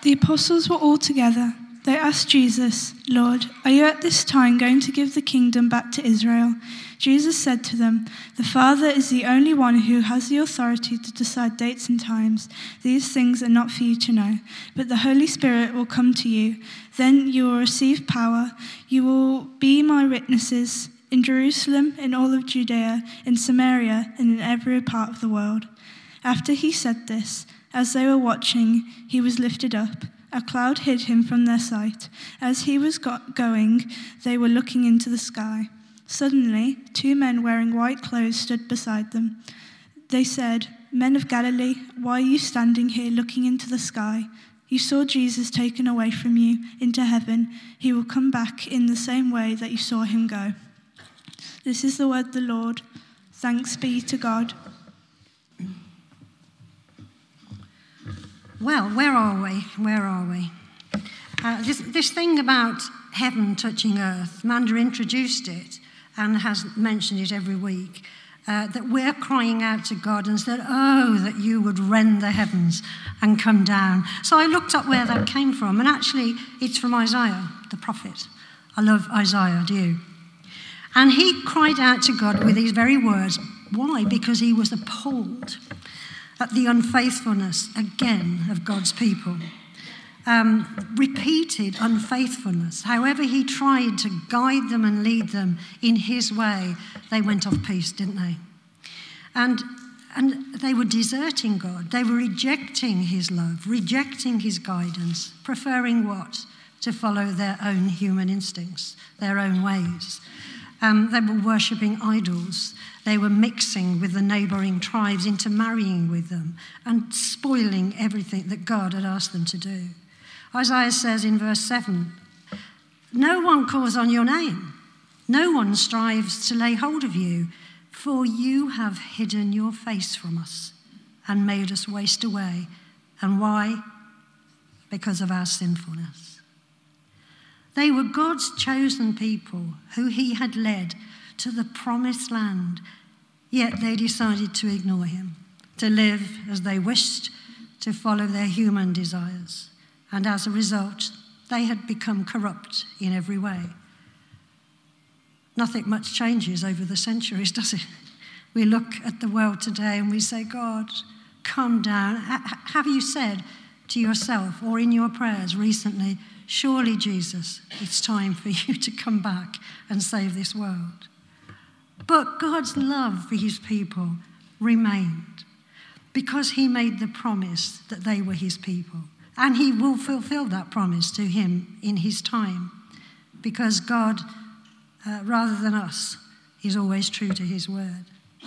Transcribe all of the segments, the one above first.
The apostles were all together. They asked Jesus, "Lord, are you at this time going to give the kingdom back to Israel?" Jesus said to them, "The Father is the only one who has the authority to decide dates and times. These things are not for you to know, but the Holy Spirit will come to you. Then you will receive power. You will be my witnesses in Jerusalem, in all of Judea, in Samaria, and in every part of the world." After he said this, as they were watching, he was lifted up. A cloud hid him from their sight. As he was going, they were looking into the sky. Suddenly, 2 men wearing white clothes stood beside them. They said, "Men of Galilee, why are you standing here looking into the sky? You saw Jesus taken away from you into heaven. He will come back in the same way that you saw him go." This is the word of the Lord. Thanks be to God. Well, where are we? This thing about heaven touching earth, Manda introduced it and has mentioned it every week, that we're crying out to God and said, "Oh, that you would rend the heavens and come down." So I looked up where that came from, and actually it's from Isaiah, the prophet. I love Isaiah, do you? And he cried out to God with these very words. Why? Because he was appalled at the unfaithfulness, again, of God's people. Repeated unfaithfulness. However he tried to guide them and lead them in his way, they went off piste, didn't they? And they were deserting God. They were rejecting his love, rejecting his guidance, preferring what? To follow their own human instincts, their own ways. They were worshipping idols. They were mixing with the neighbouring tribes, intermarrying with them, and spoiling everything that God had asked them to do. Isaiah says in verse 7, "No one calls on your name. No one strives to lay hold of you, for you have hidden your face from us and made us waste away." And why? Because of our sinfulness. They were God's chosen people who he had led to the promised land, yet they decided to ignore him, to live as they wished, to follow their human desires. And as a result, they had become corrupt in every way. Nothing much changes over the centuries, does it? We look at the world today and we say, "God, come down." Have you said to yourself or in your prayers recently, "Surely, Jesus, it's time for you to come back and save this world"? But God's love for his people remained because he made the promise that they were his people. And he will fulfill that promise to him in his time, because God, rather than us, is always true to his word.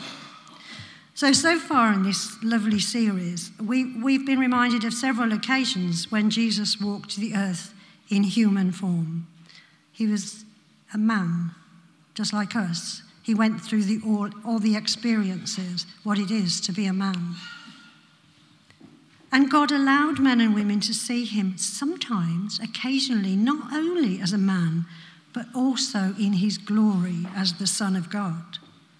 So far in this lovely series, we've been reminded of several occasions when Jesus walked the earth in human form. He was a man, just like us. He went through all the experiences, what it is to be a man. And God allowed men and women to see him sometimes, occasionally, not only as a man, but also in his glory as the Son of God.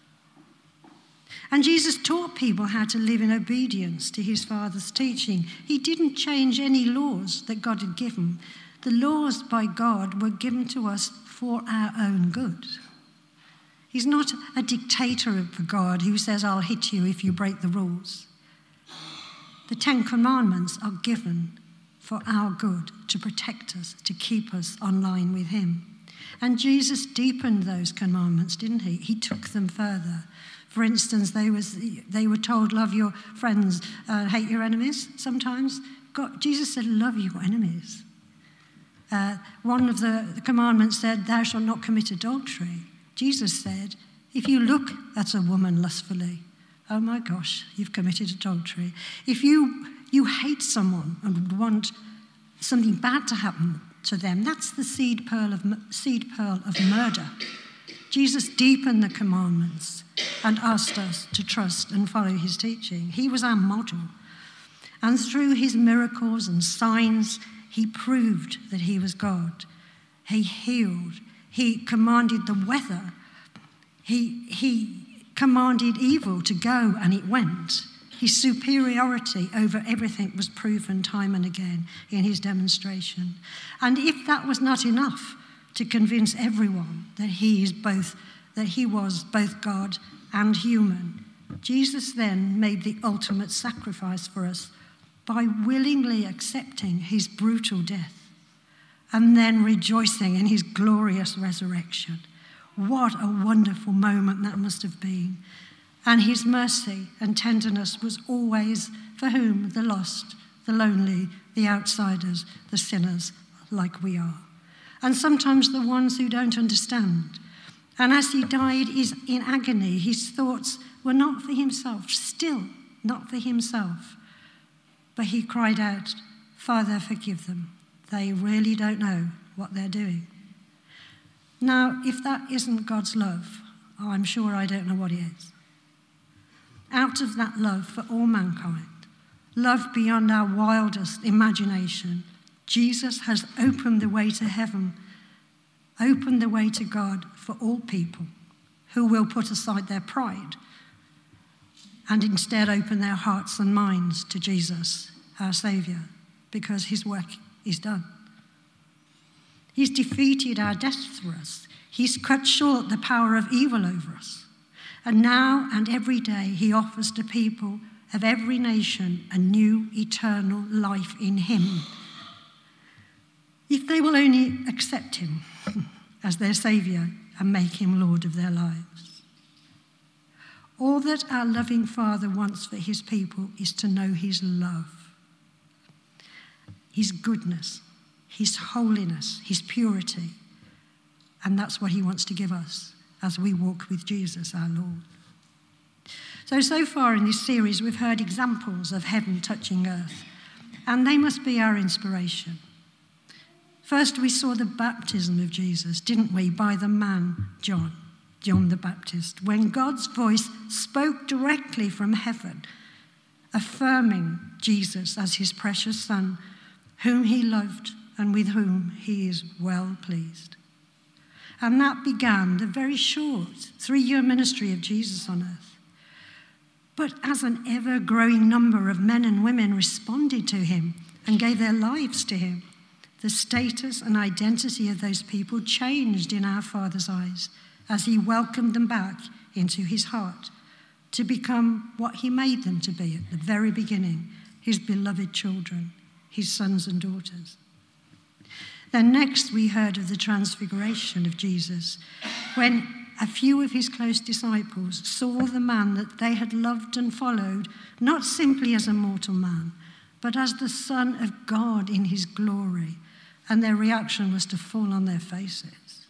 And Jesus taught people how to live in obedience to his Father's teaching. He didn't change any laws that God had given. The laws by God were given to us for our own good. He's not a dictator of God who says, "I'll hit you if you break the rules." The 10 Commandments are given for our good, to protect us, to keep us online with him. And Jesus deepened those commandments, didn't he? He took them further. For instance, they were told, "Love your friends, hate your enemies." Sometimes Jesus said, "Love your enemies." One of the commandments said, "Thou shalt not commit adultery." Jesus said, "If you look at a woman lustfully, oh my gosh, you've committed adultery." If you hate someone and want something bad to happen to them, that's the seed pearl of murder. Jesus deepened the commandments and asked us to trust and follow his teaching. He was our model. And through his miracles and signs, he proved that he was God. He healed. He commanded the weather. He commanded evil to go, and it went. His superiority over everything was proven time and again in his demonstration. And if that was not enough to convince everyone that he was both God and human, Jesus then made the ultimate sacrifice for us by willingly accepting his brutal death and then rejoicing in his glorious resurrection. What a wonderful moment that must have been. And his mercy and tenderness was always for whom? The lost, the lonely, the outsiders, the sinners like we are. And sometimes the ones who don't understand. And as he died in agony, his thoughts were not for himself, still not for himself. But he cried out, "Father, forgive them. They really don't know what they're doing." Now, if that isn't God's love, I'm sure I don't know what is. Out of that love for all mankind, love beyond our wildest imagination, Jesus has opened the way to heaven, opened the way to God for all people who will put aside their pride and instead open their hearts and minds to Jesus, our Saviour, because his work is done. He's defeated our death for us. He's cut short the power of evil over us. And now and every day he offers to people of every nation a new eternal life in him, if they will only accept him as their Saviour and make him Lord of their lives. All that our loving Father wants for his people is to know his love, his goodness, his holiness, his purity. And that's what he wants to give us as we walk with Jesus, our Lord. So far in this series, we've heard examples of heaven touching earth, and they must be our inspiration. First, we saw the baptism of Jesus, didn't we, by the man John the Baptist, when God's voice spoke directly from heaven, affirming Jesus as his precious Son, whom he loved and with whom he is well pleased. And that began the very short 3-year ministry of Jesus on earth. But as an ever-growing number of men and women responded to him and gave their lives to him, the status and identity of those people changed in our Father's eyes as he welcomed them back into his heart to become what he made them to be at the very beginning, his beloved children, his sons and daughters. Then next we heard of the transfiguration of Jesus, when a few of his close disciples saw the man that they had loved and followed, not simply as a mortal man, but as the Son of God in his glory, and their reaction was to fall on their faces.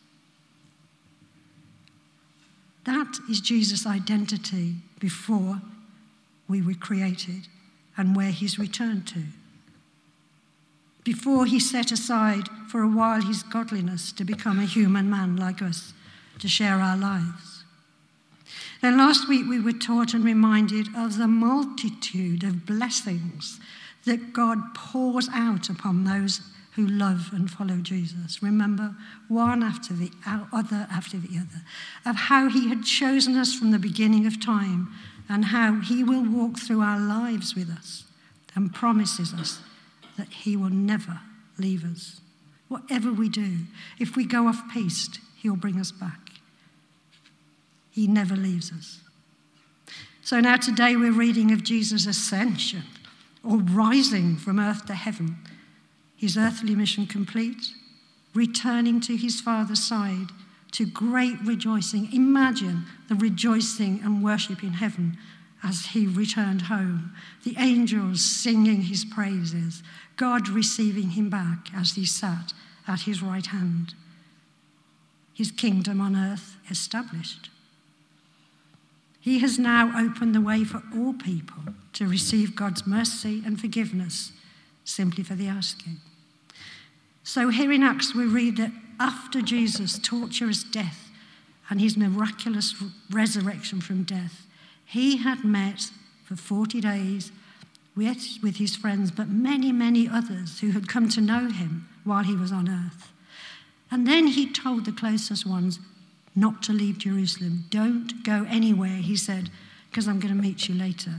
That is Jesus' identity before we were created and where he's returned to. Before he set aside for a while his godliness to become a human man like us, to share our lives. Then last week we were taught and reminded of the multitude of blessings that God pours out upon those who love and follow Jesus. Remember, one after the other after the other, of how he had chosen us from the beginning of time and how he will walk through our lives with us and promises us that he will never leave us. Whatever we do, if we go off-piste, he'll bring us back. He never leaves us. So now today we're reading of Jesus' ascension, or rising from earth to heaven, his earthly mission complete, returning to his Father's side to great rejoicing. Imagine the rejoicing and worship in heaven as he returned home, the angels singing his praises, God receiving him back as he sat at his right hand. His kingdom on earth established. He has now opened the way for all people to receive God's mercy and forgiveness simply for the asking. So here in Acts we read that after Jesus' torturous death and his miraculous resurrection from death, he had met for 40 days with his friends, but many, many others who had come to know him while he was on earth. And then he told the closest ones not to leave Jerusalem. Don't go anywhere, he said, because I'm going to meet you later.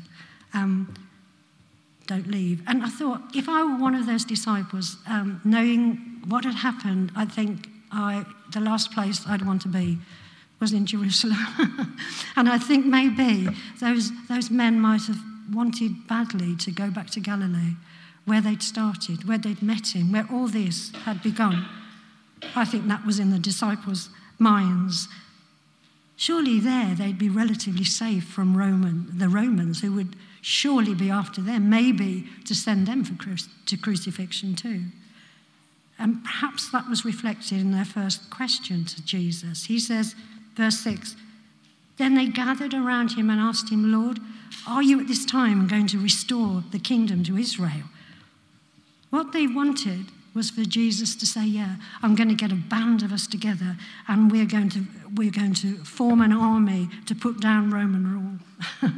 Don't leave. And I thought, if I were one of those disciples, knowing what had happened, I think the last place I'd want to be was in Jerusalem. And I think maybe those men might have wanted badly to go back to Galilee, where they'd started, where they'd met him, where all this had begun. I think that was in the disciples' minds. Surely there they'd be relatively safe from the Romans, who would surely be after them, maybe to send them to crucifixion too. And perhaps that was reflected in their first question to Jesus. He says, verse 6, "Then they gathered around him and asked him, 'Lord, are you at this time going to restore the kingdom to Israel?'" What they wanted was for Jesus to say, "Yeah, I'm going to get a band of us together and we're going to form an army to put down Roman rule."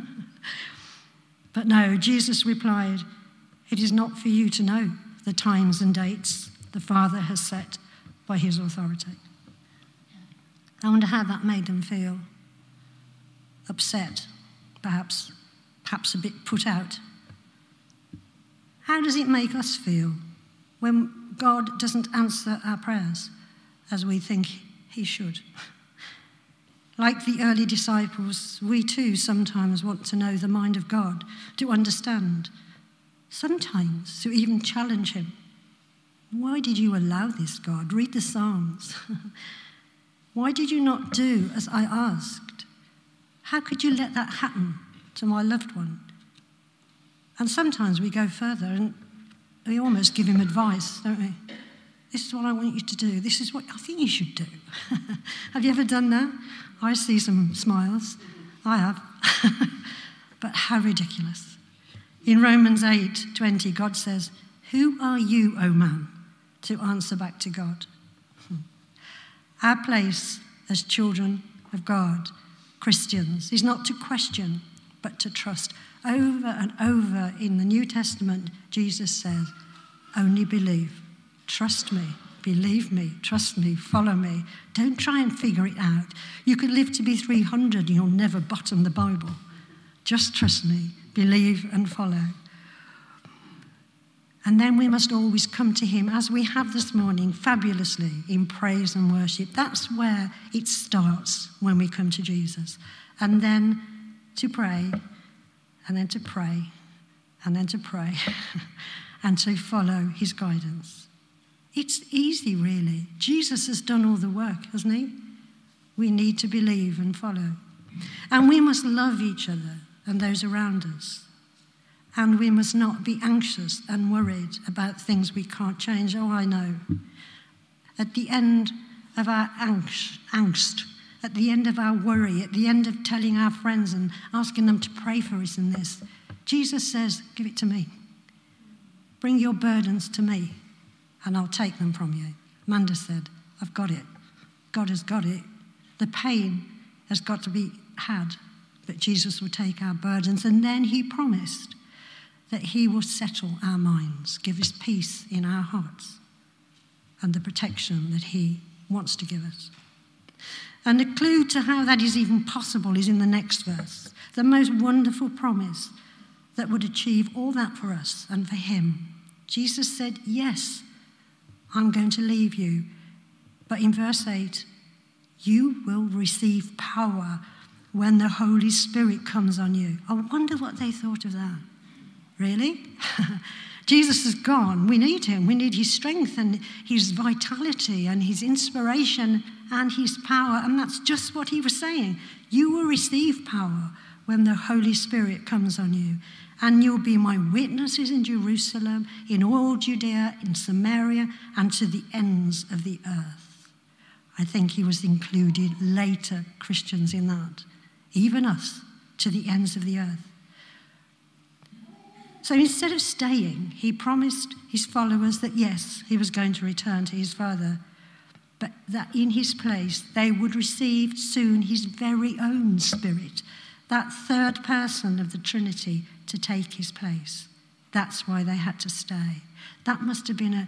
But no, Jesus replied, "It is not for you to know the times and dates the Father has set by his authority." I wonder how that made them feel. Upset, perhaps a bit put out. How does it make us feel when God doesn't answer our prayers as we think he should? Like the early disciples, we too sometimes want to know the mind of God, to understand, sometimes to even challenge him. Why did you allow this, God? Read the Psalms. Why did you not do as I asked? How could you let that happen to my loved one? And sometimes we go further and we almost give him advice, don't we? This is what I want you to do. This is what I think you should do. Have you ever done that? I see some smiles. I have. But how ridiculous. In Romans 8:20, God says, "Who are you, O man, to answer back to God?" Our place as children of God, Christians, is not to question, but to trust. Over and over in the New Testament, Jesus says, "Only believe. Trust me. Believe me. Trust me. Follow me. Don't try and figure it out. You could live to be 300 and you'll never bottom the Bible. Just trust me. Believe and follow." And then we must always come to him, as we have this morning, fabulously, in praise and worship. That's where it starts when we come to Jesus. And then to pray, and then to pray, and then to pray, and to follow his guidance. It's easy, really. Jesus has done all the work, hasn't he? We need to believe and follow. And we must love each other and those around us. And we must not be anxious and worried about things we can't change. Oh, I know. At the end of our angst, at the end of our worry, at the end of telling our friends and asking them to pray for us in this, Jesus says, "Give it to me. Bring your burdens to me, and I'll take them from you." Amanda said, "I've got it. God has got it. The pain has got to be had, but Jesus will take our burdens." And then he promised that he will settle our minds, give us peace in our hearts, and the protection that he wants to give us. And the clue to how that is even possible is in the next verse. The most wonderful promise that would achieve all that for us and for him. Jesus said, "Yes, I'm going to leave you." But in verse 8, "You will receive power when the Holy Spirit comes on you." I wonder what they thought of that. Really? Jesus is gone. We need him. We need his strength and his vitality and his inspiration and his power. And that's just what he was saying. You will receive power when the Holy Spirit comes on you. And you'll be my witnesses in Jerusalem, in all Judea, in Samaria, and to the ends of the earth. I think he was included later Christians in that. Even us, to the ends of the earth. So instead of staying, he promised his followers that yes, he was going to return to his Father, but that in his place they would receive soon his very own Spirit, that third person of the Trinity, to take his place. That's why they had to stay. That must have been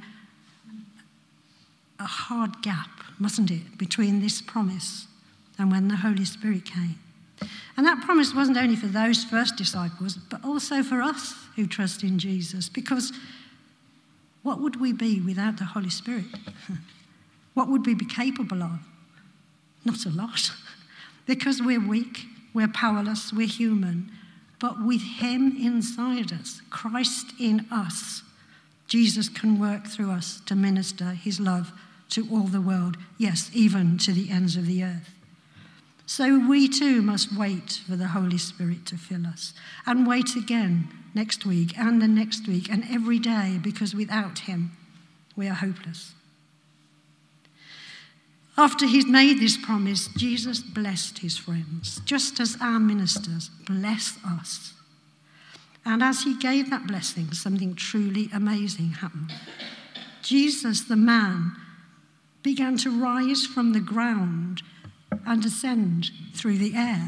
a hard gap, mustn't it, between this promise and when the Holy Spirit came. And that promise wasn't only for those first disciples, but also for us who trust in Jesus. Because what would we be without the Holy Spirit? What would we be capable of? Not a lot. Because we're weak, we're powerless, we're human. But with him inside us, Christ in us, Jesus can work through us to minister his love to all the world, yes, even to the ends of the earth. So we too must wait for the Holy Spirit to fill us, and wait again next week and the next week and every day, because without him we are hopeless. After he'd made this promise, Jesus blessed his friends, just as our ministers bless us. And as he gave that blessing, something truly amazing happened. Jesus, the man, began to rise from the ground and ascend through the air.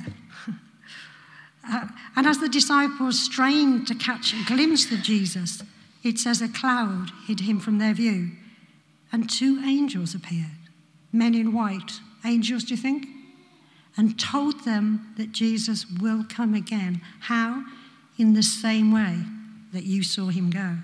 And as the disciples strained to catch a glimpse of Jesus, it says a cloud hid him from their view, and 2 angels appeared, men in white. Angels, do you think? And told them that Jesus will come again. How? In the same way that you saw him go.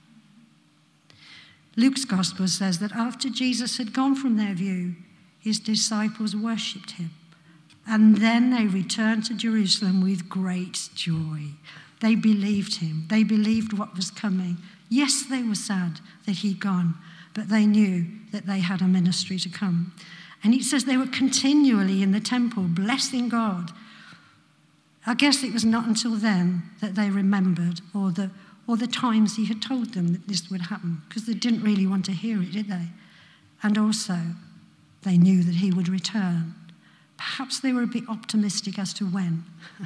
Luke's gospel says that after Jesus had gone from their view, his disciples worshipped him. And then they returned to Jerusalem with great joy. They believed him. They believed what was coming. Yes, they were sad that he'd gone, but they knew that they had a ministry to come. And it says they were continually in the temple blessing God. I guess it was not until then that they remembered or the times he had told them that this would happen, because they didn't really want to hear it, did they? And also, they knew that he would return. Perhaps they were a bit optimistic as to when.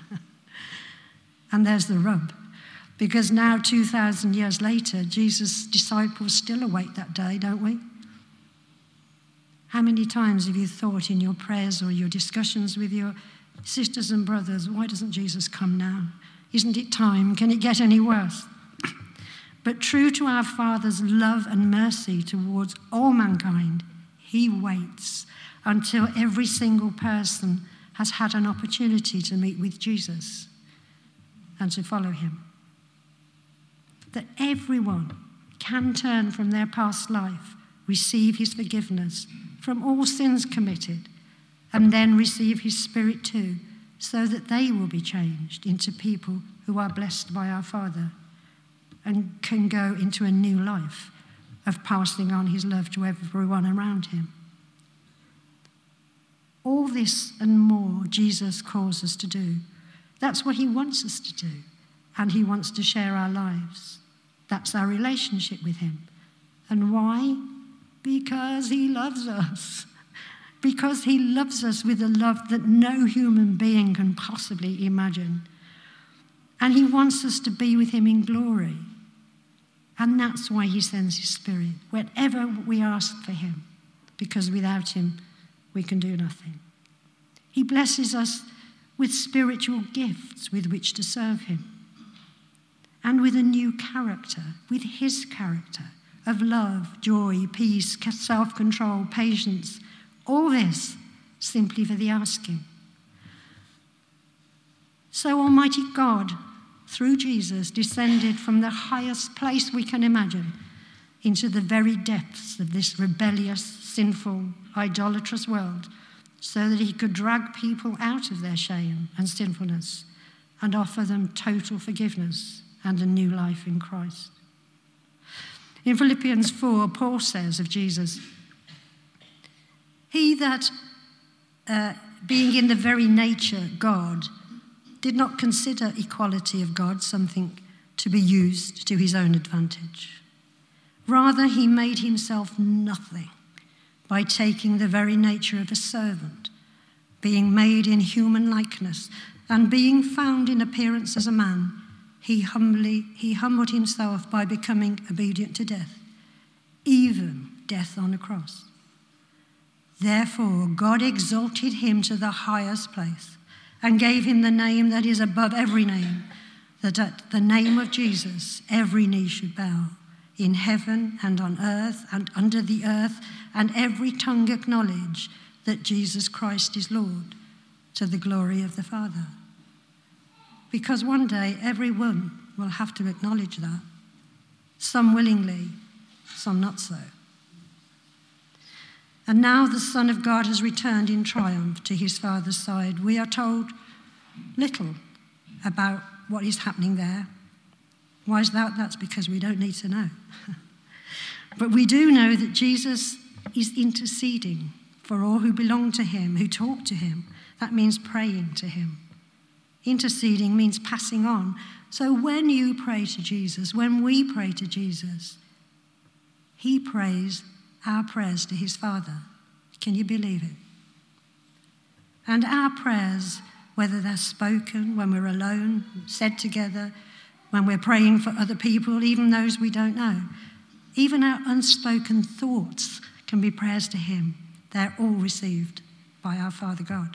And there's the rub. Because now, 2,000 years later, Jesus' disciples still await that day, don't we? How many times have you thought in your prayers or your discussions with your sisters and brothers, why doesn't Jesus come now? Isn't it time? Can it get any worse? But true to our Father's love and mercy towards all mankind, he waits until every single person has had an opportunity to meet with Jesus and to follow him. That everyone can turn from their past life, receive his forgiveness from all sins committed, and then receive his Spirit too, so that they will be changed into people who are blessed by our Father and can go into a new life of passing on his love to everyone around him. All this and more Jesus calls us to do. That's what he wants us to do, and he wants to share our lives. That's our relationship with him. And why? Because he loves us. Because he loves us with a love that no human being can possibly imagine. And he wants us to be with him in glory. And that's why he sends his Spirit whenever we ask for him, because without him, we can do nothing. He blesses us with spiritual gifts with which to serve him, and with a new character, with his character of love, joy, peace, self-control, patience, all this simply for the asking. So Almighty God, through Jesus, descended from the highest place we can imagine into the very depths of this rebellious, sinful, idolatrous world, so that he could drag people out of their shame and sinfulness and offer them total forgiveness and a new life in Christ. In Philippians 4, Paul says of Jesus, he that, being in the very nature God, did not consider equality of God something to be used to his own advantage. Rather, he made himself nothing by taking the very nature of a servant, being made in human likeness, and being found in appearance as a man, he humbled himself by becoming obedient to death, even death on a cross. Therefore, God exalted him to the highest place and gave him the name that is above every name, that at the name of Jesus every knee should bow, in heaven and on earth and under the earth, and every tongue acknowledge that Jesus Christ is Lord, to the glory of the Father. Because one day everyone will have to acknowledge that. Some willingly, some not so. And now the Son of God has returned in triumph to his Father's side. We are told little about what is happening there. Why is that? That's because we don't need to know. But we do know that Jesus is interceding for all who belong to him, who talk to him. That means praying to him. Interceding means passing on. So when you pray to Jesus, when we pray to Jesus, he prays our prayers to his Father. Can you believe it? And our prayers, whether they're spoken, when we're alone, said together, when we're praying for other people, even those we don't know, even our unspoken thoughts can be prayers to him. They're all received by our Father God.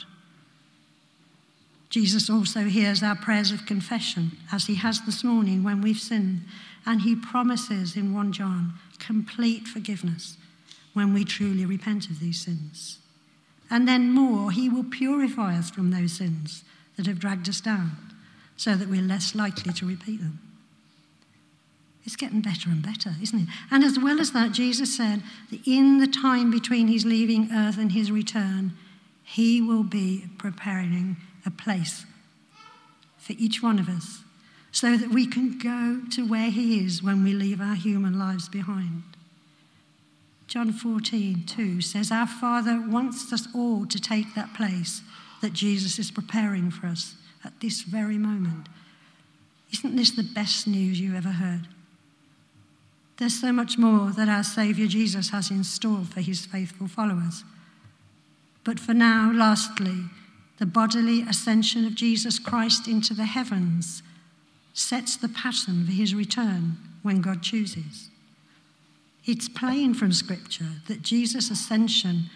Jesus also hears our prayers of confession, as he has this morning when we've sinned, and he promises in 1 John complete forgiveness when we truly repent of these sins. And then more, he will purify us from those sins that have dragged us down so that we're less likely to repeat them. It's getting better and better, isn't it? And as well as that, Jesus said that in the time between his leaving earth and his return, he will be preparing a place for each one of us so that we can go to where he is when we leave our human lives behind. John 14:2 says, our Father wants us all to take that place that Jesus is preparing for us at this very moment. Isn't this the best news you ever heard? There's so much more that our Saviour Jesus has in store for his faithful followers. But for now, lastly, the bodily ascension of Jesus Christ into the heavens sets the pattern for his return when God chooses. It's plain from Scripture that Jesus' ascension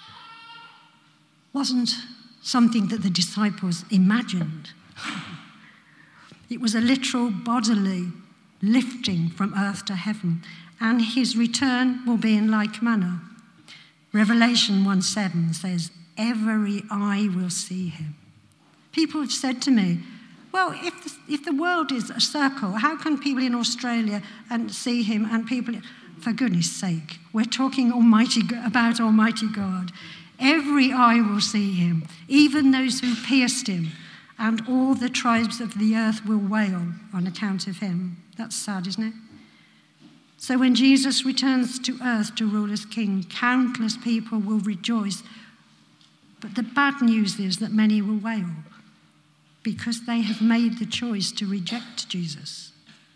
wasn't something that the disciples imagined. It was a literal bodily lifting from earth to heaven, and his return will be in like manner. Revelation 1:7 says, every eye will see him. People have said to me, well, if the world is a circle, how can people in Australia and see him and people... For goodness sake, we're talking about Almighty God. Every eye will see him, even those who pierced him, and all the tribes of the earth will wail on account of him. That's sad, isn't it? So when Jesus returns to earth to rule as king, countless people will rejoice. But the bad news is that many will wail because they have made the choice to reject Jesus.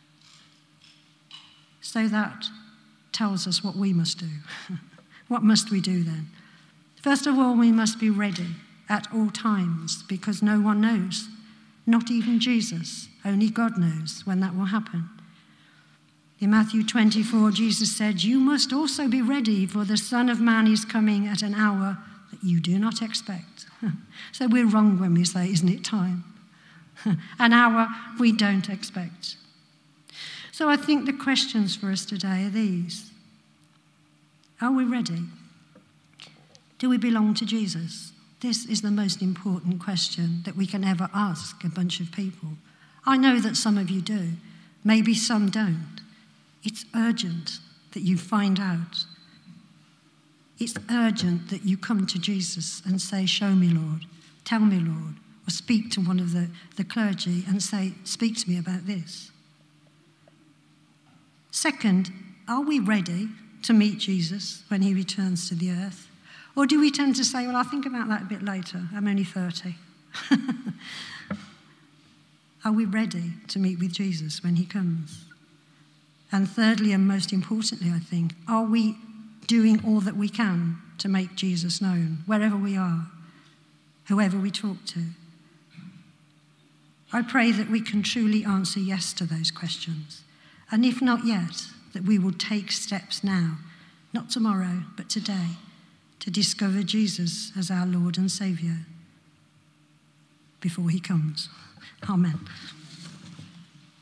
So that tells us what we must do. What must we do then? First of all, we must be ready at all times because no one knows, not even Jesus. Only God knows when that will happen. In Matthew 24, Jesus said, you must also be ready, for the Son of Man is coming at an hour that you do not expect. So we're wrong when we say, isn't it time? An hour we don't expect. So I think the questions for us today are these. Are we ready? Do we belong to Jesus? This is the most important question that we can ever ask a bunch of people. I know that some of you do. Maybe some don't. It's urgent that you find out. It's urgent that you come to Jesus and say, show me, Lord. Tell me, Lord. Or speak to one of the clergy and say, speak to me about this. Second, are we ready to meet Jesus when he returns to the earth? Or do we tend to say, well, I'll think about that a bit later. I'm only 30. Are we ready to meet with Jesus when he comes? And thirdly, and most importantly, I think, are we doing all that we can to make Jesus known wherever we are, whoever we talk to? I pray that we can truly answer yes to those questions. And if not yet, that we will take steps now, not tomorrow, but today, to discover Jesus as our Lord and Saviour before he comes. Amen.